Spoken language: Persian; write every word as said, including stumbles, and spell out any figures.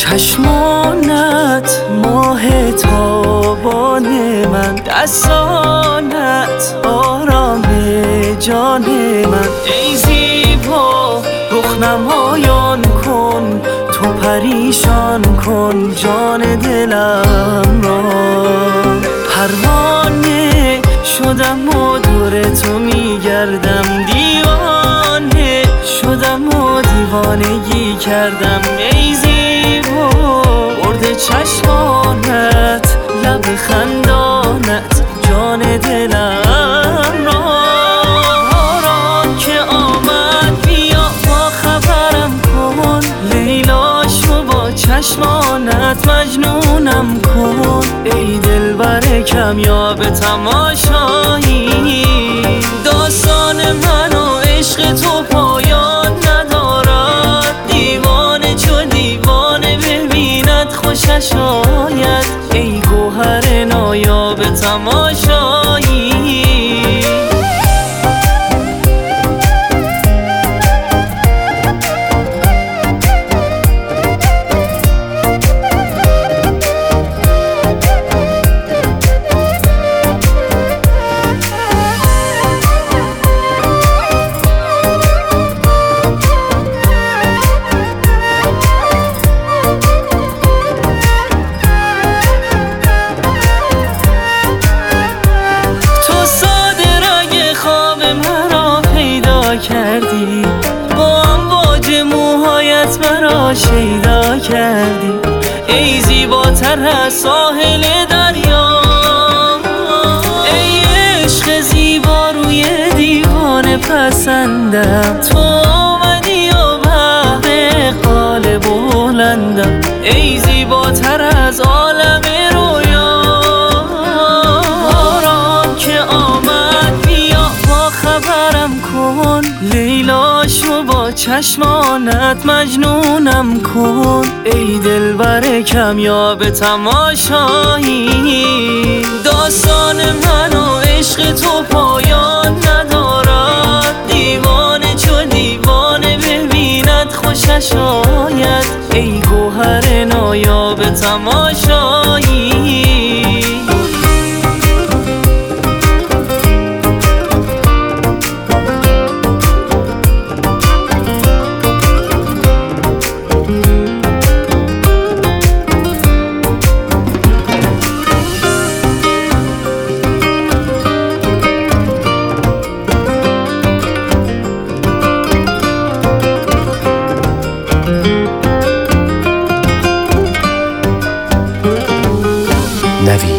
چشمانت ماه تابان من، دستانت آرام جان من. ای زیبا رخ نمایان کن، تو پریشان کن جان دلم را. پروانه شدم و دور تو میگردم، دیوانه شدم و دیوانگی کردم. ای زیبا برد چشمانت، لب خندانت جان دلم را. باران که آمد بیا با خبرم کن، لیلا شو با چشمانت مجنونم کن. ای دلبر کمیاب تماشایی، داستان من و عشق تو پایان ندارد. دیوانه چو دیوانه ببیند خوشش آید، ای گوهر نایاب تماشایی. کردی با امواج موهایت مرا شیدا کردی. ای زیباتر از ساحل دریا، ای عشق زیبا روی دیوانه پسندم. تو آمدی و بحر قال بلندم، ای زیباتر از عالم رویا. باران که آمد بیا با خبرم کن، لیلا شو با چشمانت مجنونم کن. ای دلبر کمیاب تماشایی، داستان من و عشق تو پایان ندارد. دیوانه چو دیوانه ببیند خوشش آید، ای گوهر نایاب تماشایی. نوی